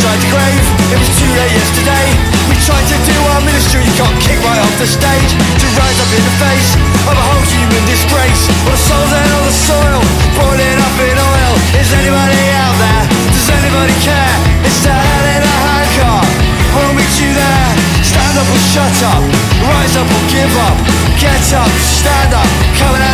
inside the grave. It was too late yesterday. We tried to do our ministry, got kicked right off the stage. To rise up in the face of a whole human disgrace. All the souls and all the soil, boiling up in oil. Is anybody out there? Does anybody care? It's the hell in a handcar. We'll meet you there. Stand up or shut up. Rise up or give up. Get up, stand up, coming out.